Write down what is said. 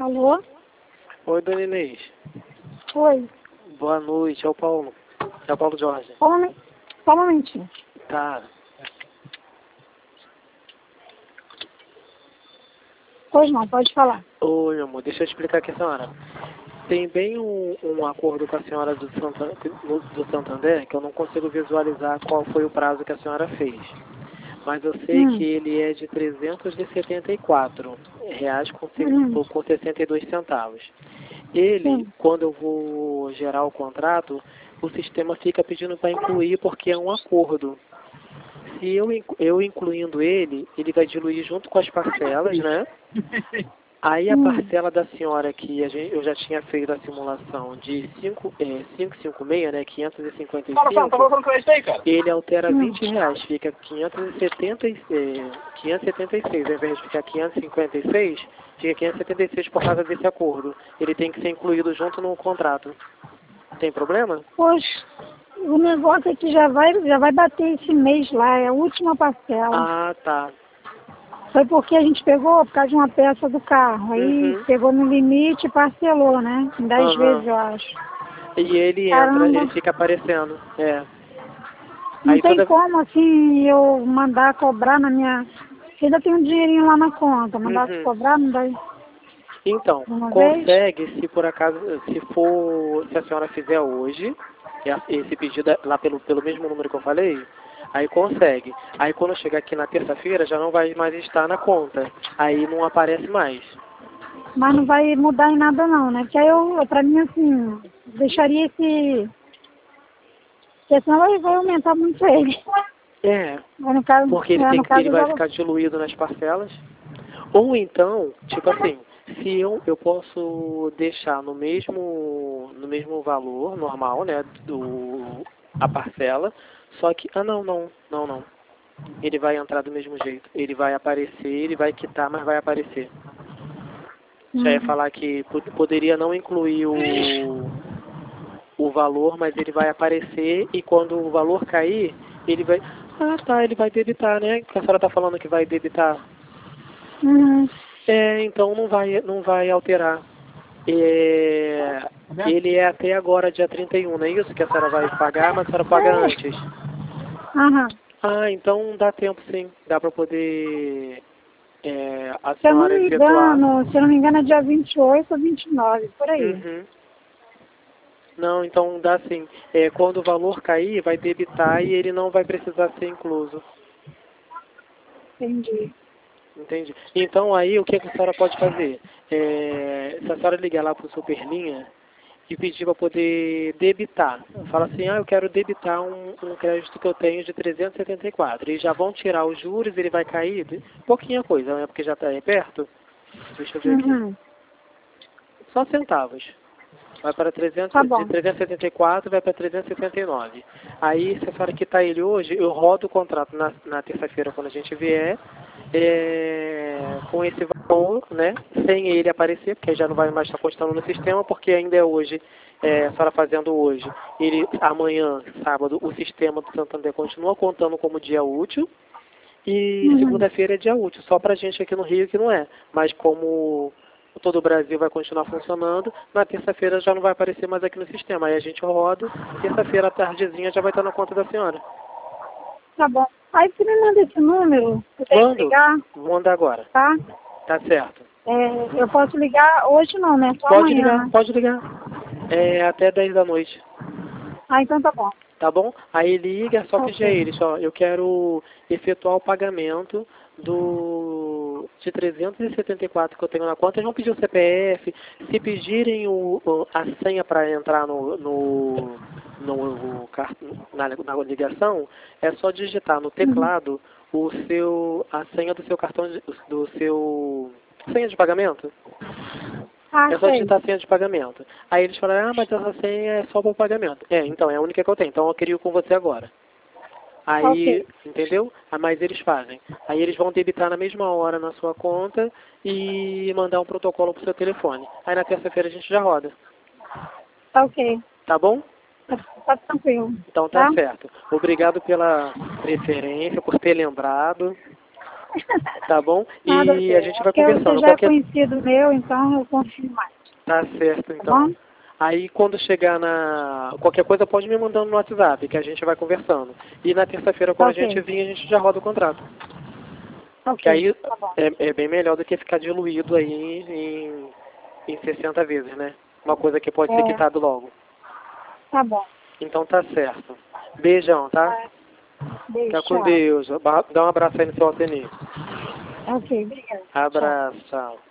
Alô? Oi, dona Inês. Oi. Boa noite, é o Paulo. É o Paulo Jorge. Só um momentinho. Tá. Pois não, pode falar. Oi, meu amor, deixa eu explicar aqui a senhora. Tem bem um acordo com a senhora do Santander que eu não consigo visualizar qual foi o prazo que a senhora fez. Mas eu sei que ele é de R$ 374 com 62 centavos. Ele, Sim. quando eu vou gerar o contrato, o sistema fica pedindo para incluir porque é um acordo. Se eu incluindo ele, ele vai diluir junto com as parcelas, né? Aí a parcela da senhora que eu já tinha feito a simulação de 556, né, 555, ele altera R$ 20, fica 576, ao invés de ficar 556, fica 576 por causa desse acordo. Ele tem que ser incluído junto no contrato. Tem problema? Poxa, o negócio é que já vai bater esse mês lá, é a última parcela. Ah, tá. Foi porque a gente pegou por causa de uma peça do carro. Aí pegou no limite e parcelou, né? Em 10 vezes, eu acho. E ele Caramba. entra, ele fica aparecendo. É. Não Aí tem como, assim, eu mandar cobrar na minha... Ainda tem um dinheirinho lá na conta. Mandar cobrar, não dá... Então, consegue, se por acaso, se a senhora fizer hoje, esse pedido lá pelo mesmo número que eu falei, aí consegue. Aí quando chegar aqui na terça-feira já não vai mais estar na conta. Aí não aparece mais. Mas não vai mudar em nada não, né? Porque aí pra mim, assim, deixaria esse... Porque senão vai aumentar muito ele. É, Mas no caso, porque ele vai ficar diluído nas parcelas. Ou então, tipo assim, se eu posso deixar no mesmo valor normal, né, a parcela, só que não. Ele vai entrar do mesmo jeito. Ele vai aparecer, ele vai quitar, mas vai aparecer. Já ia falar que poderia não incluir o valor, mas ele vai aparecer e quando o valor cair, ele vai... Ah, tá, ele vai debitar, né? Que a senhora tá falando que vai debitar. É, então não vai alterar. Ele é até agora, dia 31, não é isso que a senhora vai pagar, mas a senhora paga antes. Ah, então dá tempo sim. Dá para poder a senhora efetuar. Se eu não me engano, é dia 28 ou 29, por aí. Não, então dá sim. Quando o valor cair, vai debitar e ele não vai precisar ser incluso. Entendi. Entendi. Então aí o que a senhora pode fazer? Se a senhora ligar lá para o Superlinha e pedir para poder debitar. Fala assim, eu quero debitar um crédito que eu tenho de 374. E já vão tirar os juros, ele vai cair, pouquinha coisa, né? Porque já está aí perto. Deixa eu ver aqui. Só centavos. Vai para de 374 vai para 379. Aí, se a senhora quitar ele hoje, eu rodo o contrato na terça-feira quando a gente vier, com esse valor, né, sem ele aparecer, porque já não vai mais estar constando no sistema, porque ainda é hoje, a senhora fazendo hoje. Amanhã, sábado, o sistema do Santander continua contando como dia útil, e segunda-feira é dia útil, só para a gente aqui no Rio que não é. Mas como todo o Brasil vai continuar funcionando, na terça-feira já não vai aparecer mais aqui no sistema. Aí a gente roda, terça-feira à tardezinha já vai estar na conta da senhora. Tá bom. Aí você me manda esse número, você tem que ligar? Manda agora. Tá? Tá certo. Eu posso ligar hoje não, né? Só pode amanhã, ligar, né? pode ligar. Até 10 da noite. Ah, então tá bom. Tá bom? Aí liga, só pedir a eles, eu quero efetuar o pagamento de 374 que eu tenho na conta. Eles vão pedir o CPF. Se pedirem a senha para entrar na ligação, é só digitar no teclado a senha do seu cartão, senha de pagamento. É só digitar a senha de pagamento. Aí eles falaram, mas essa senha é só para o pagamento. Então, é a única que eu tenho. Então eu queria com você agora. Aí, entendeu? Mas eles fazem. Aí eles vão debitar na mesma hora na sua conta e mandar um protocolo pro seu telefone. Aí na terça-feira a gente já roda. Tá ok. Tá bom? Tá tranquilo. Então tá certo. Obrigado pela preferência, por ter lembrado. Tá bom? Nada, E a gente vai porque conversando. você já é conhecido meu, então eu confio mais. Tá certo, Tá então. bom? Aí quando chegar na... Qualquer coisa pode me mandando no WhatsApp, que a gente vai conversando. E na terça-feira, quando a gente Ok, vir, a gente já roda o contrato. Que ok, aí tá bom. é bem melhor do que ficar diluído aí em 60 vezes, né? Uma coisa que pode ser É, quitado logo. tá bom. Então tá certo. Beijão, tá? Tá. Beijo, Fica com tchau. Deus. Dá um abraço aí no seu Altenir. Ok, obrigada. Tchau. Abraço, tchau.